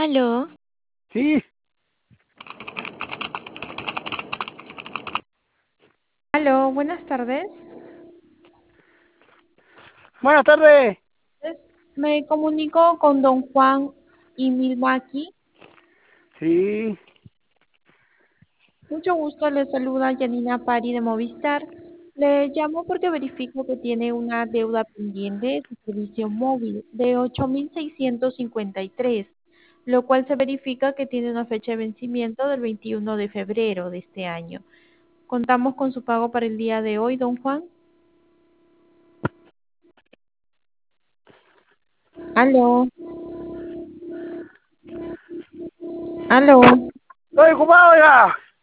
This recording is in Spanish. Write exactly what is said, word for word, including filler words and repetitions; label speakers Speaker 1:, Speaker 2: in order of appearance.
Speaker 1: Aló,
Speaker 2: Sí,
Speaker 3: Aló, buenas tardes.
Speaker 2: buenas tardes.
Speaker 3: Es- Me comunico con don Juan Imilmaki.
Speaker 2: Sí,
Speaker 3: Mucho gusto, le saluda Janina Pari de Movistar. Le llamo porque verifico que tiene una deuda pendiente de su servicio móvil de ocho mil seiscientos cincuenta y tres, lo cual se verifica que tiene una fecha de vencimiento del veintiuno de febrero de este año. ¿Contamos con su pago para el día de hoy, don Juan? Aló, aló.
Speaker 2: estoy ocupado ya.